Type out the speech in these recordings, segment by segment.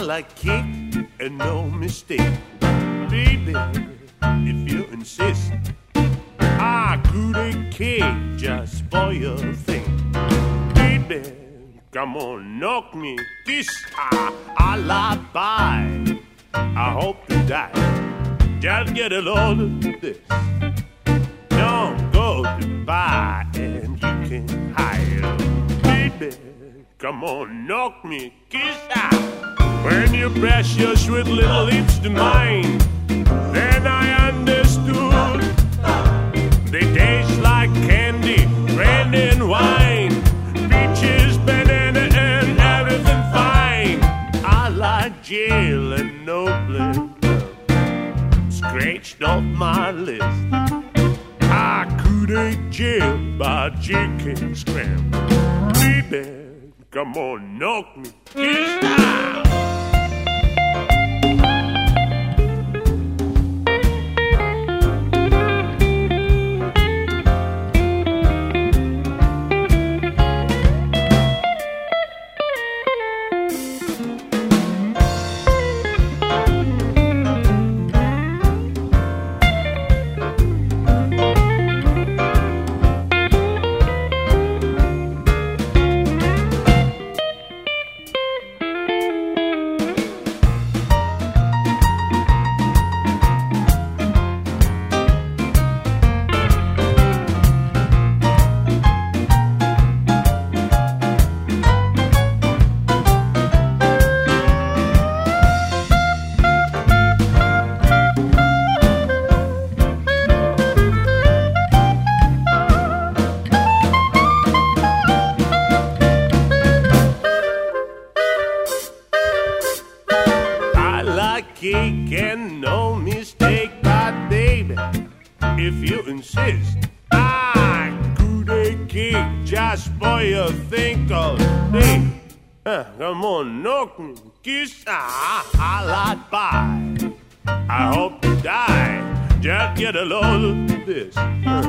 like cake and no mistake. Baby, if you insist, I could a cake just for your thing. Baby, come on, knock me. This I lie by. I hope to die. Just get a load of this. Don't go to buy and you can hide. Baby, come on, knock me, kiss out. When you press your sweet little lips to mine, then I understood. They taste like candy, brandy and wine, peaches, banana and everything fine. I like jail and no blame, scratched off my list. I could a jail by chicken scramble. Baby, come on, knock me, kiss out. Cake and no mistake, but baby, if you insist, I could a cake just for your thing called day. Come on, knock me, kiss, I like pie. I hope to die, just get a load of this.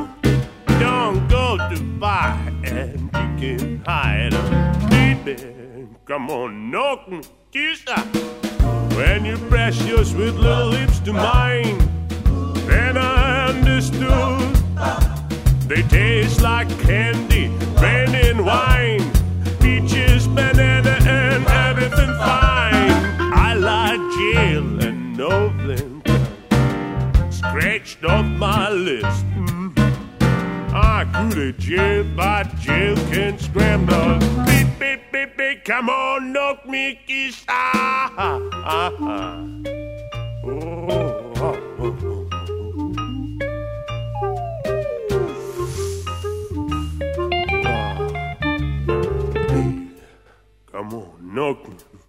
Don't go to buy and you can hide. Baby, come on, knock me, kiss, when you press your sweet little lips to mine, then I understood. They taste like candy, brandy and wine, peaches, banana and everything fine. I like jail and no blame, scratched off my list. I could a jail, but jail can scramble. Beep, beep, beep, beep, come on, knock me, kiss, Come on, knock me.